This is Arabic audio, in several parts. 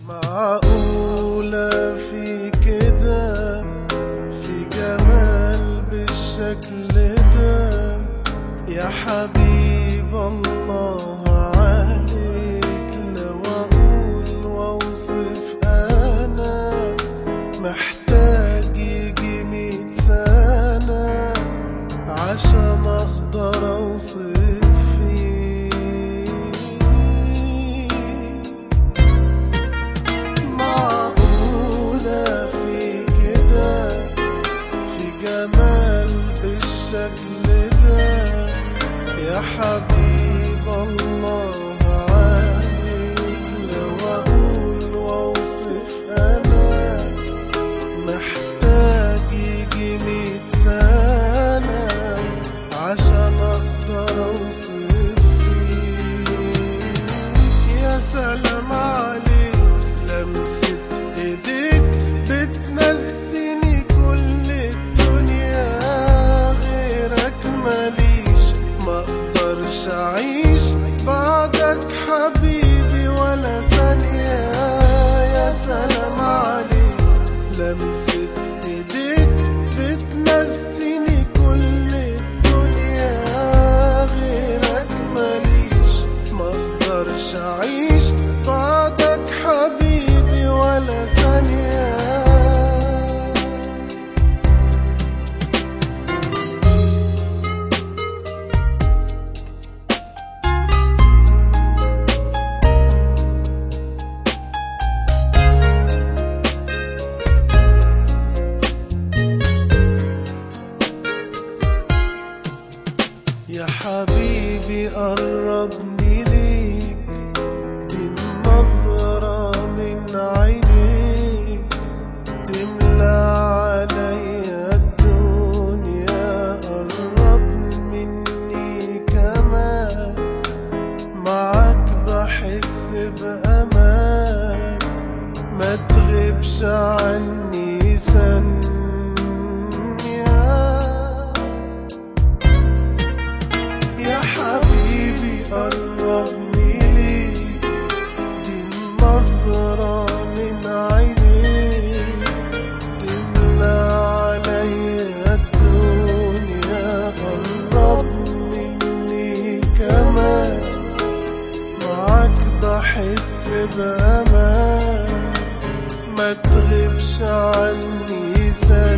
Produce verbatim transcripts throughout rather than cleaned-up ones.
معقولة في كده، في جمال بالشكل ده يا حبيب الله عليك؟ لو أقول وأوصف أنا محتاج يجي مية سنة عشان أقدر أوصف بالشكل ده يا حبيب الله عليك. لو أقول وأوصف أنا محتاج يجي مية سنة عشان أقدر أوصف فيك. يا سلام عليك، لمسة إيديك بتنسيني كل الدنيا، ماليش مقدرش أعيش بعدك حبيبي ولا ثانية. يا سلام عليك، لمسة إيديك بتنسيني كل الدنيا، غيرك ماليش مقدرش أعيش بعدك حبيبي ولا ثانية. يا حبيبي قربني ليك، دي النظرة من عينيك تملى عليا الدنيا. قرب مني كمان، معاك بحس بأمان، ما تغيبش عني ثانية. قربني ليك، دي النظرة من عينيك تملى عليا الدنيا. قرب مني كمان، معاك بحس بأمان، ما تغيبش عني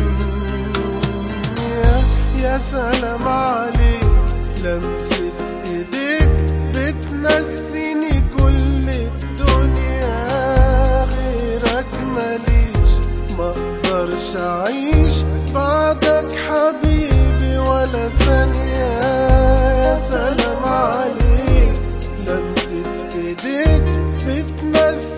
ثانية. يا سلام عليك، لمسة إيديك بتنسيني كل الدنيا، غيرك ماليش مقدرش أعيش بعدك حبيبي ولا ثانية. يا سلام عليك، لمسة إيديك بتنسيني